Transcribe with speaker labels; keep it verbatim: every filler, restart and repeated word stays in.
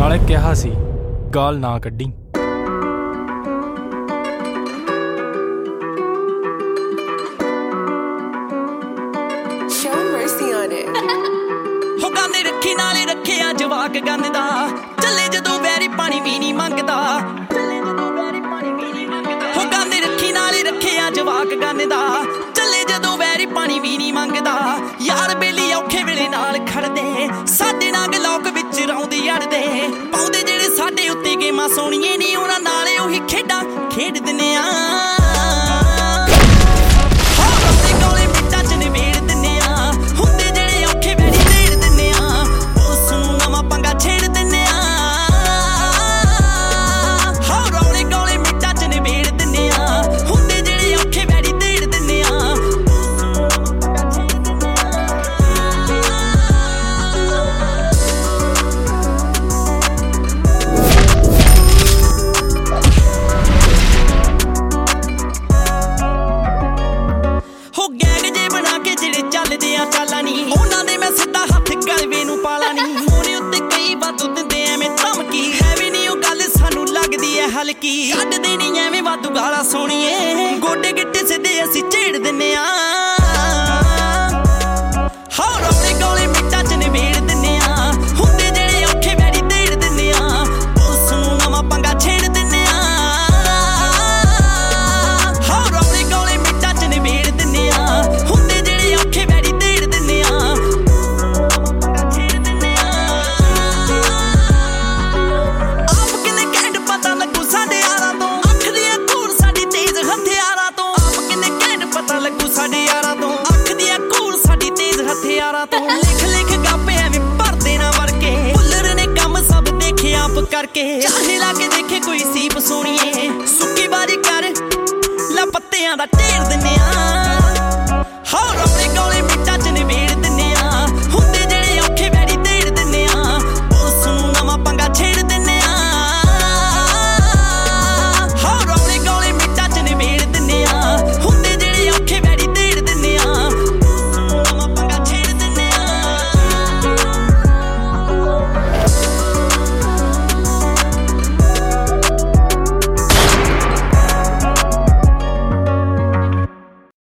Speaker 1: ਨਾਲੇ ਕਿਹਾ ਸੀ ਗਾਲ ਨਾ ਕੱਢੀ।
Speaker 2: ਹੋ ਗਾਨੇ ਰੱਖੀ ਨਾਲੇ ਰੱਖਿਆ ਜਵਾਕ ਗੰਨ ਦਾ, ਚੱਲੇ ਜਦੋਂ ਵੈਰੀ ਪਾਣੀ ਵੀ ਨਹੀਂ ਮੰਗਦਾ। ਹੋ ਗਾਨੇ ਰੱਖੀ ਨਾਲੇ ਰੱਖਿਆ ਜਵਾਕ ਗੰਨ ਦਾ, ਚੱਲੇ ਜਦੋਂ ਵੈਰੀ ਪਾਣੀ ਵੀ ਨਹੀਂ ਮੰਗਦਾ। ਯਾਰ ਬੇਲੀ ਔਖੇ ਵੇਲੇ ਨਾਲ ਖੜਦੇ, ਸਾਡੇ ਨਾਲ ਗਲੌਕ ਵਿੱਚ ਰੌਂਦੇ ਅੜਦੇ। ਪਾਉਂਦੇ ਜਿਹੜੇ ਸਾਡੇ ਉੱਤੇ ਗੇਮਾਂ ਸੋਹਣੀਏ ਨੀ, ਉਹਨਾਂ ਨਾਲੇ ਉਹੀ ਖੇਡਾਂ ਖੇਡ ਦਿੰਨੇ ਆ। ਚੱਲਦੇ ਆ ਚਾਲਾਂ ਨੀ ਉਹਨਾਂ ਦੇ, ਮੈਂ ਸਿੱਧਾ ਹੱਥ ਗਲਵੇ ਨੂੰ ਪਾਲਾ ਨੀ। ਮੋਨੇ ਉੱਤੇ ਕਈ ਵਾਧੂ ਦਿੰਦੇ ਐਵੇਂ ਧਮਕੀ, ਹੈ ਵੀ ਨੀ ਉਹ ਗੱਲ ਸਾਨੂੰ ਲੱਗਦੀ ਐ ਹਲਕੀ। ਕੱਢਦੇ ਨੀ ਐਵੇਂ ਵਾਧੂ ਗਾਲਾਂ ਸੋਹਣੀਏ, ਗੋਡੇ ਗਿੱਟੇ ਸਿੱਧੇ ਅਸੀਂ ਝੇੜ ਦਿੰਨੇ ਆ। ਹੋ ਰੌਲੇ ਗੋਲੇ ਮਿੱਟਾਂ ਚ ਨਿਬੇੜ ਦਿੰਨੇ ਆ, ਹੁੰਦੇ ਜਿਹੜੇ ਔਖੇ ਵੈਰੀ ਦੇੜ ਦਿੰਨੇ ਆ। ਉਸ ਨੂੰ ਨਵਾਂ ਪੰਗਾ ਛੇੜ ਦਿੰਨੇ ਆ। ਹੋ ਰੌਲੇ ਗੋਲੇ ਮਿੱਟਾਂ ਚ ਨਿਬੇੜ ਦਿੰਨੇ ਆ, ਹੁੰਦੇ ਜਿਹੜੇ ਔਖੇ ਵੈਰੀ ਦੇੜ ਦਿੰਨੇ ਆ। ਆਪ ਕਿੰਨੇ ਘੈਂਟ ਪਤਾ ਲੱਗੂ ਸਾਡੇ ਯਾਰਾਂ ਤੋਂ, ਅੱਖ ਦੀਆਂ ਘੂਰ ਸਾਡੀ ਤੇਜ਼ ਹਥਿਆਰਾਂ ਤੋਂ। ਆਪ ਕਿੰਨੇ ਘੈਂਟ ਪਤਾ ਲੱਗੂ ਸਾਡੇ ਯਾਰਾਂ ਤੋਂ, ਅੱਖ ਦੀਆਂ ਘੂਰ ਸਾਡੀ ਤੇਜ਼ ਹਥਿਆਰਾਂ ਤੋਂ। ਲਿਖ ਲਿਖ ਗਾਪੇ ਐਵੇਂ ਭਰਦੇ ਨਾ ਵੜ ਕੇ, ਭੁੱਲਰ ਨੇ ਕੰਮ ਸਭ ਦੇਖੇ ਆਪ ਕਰਕੇ। ਚਾਹੇ ਲਾ ਕੇ ਦੇਖੇ ਕੋਈ ਸੀਪ ਸੋਹਣੀਏ, ਸੁੱਕੀ ਵਾਰੀ ਕਰ ਲਾ ਪੱਤਿਆਂ ਦਾ ਢੇਰ ਦਿੰਨੇ ਆ।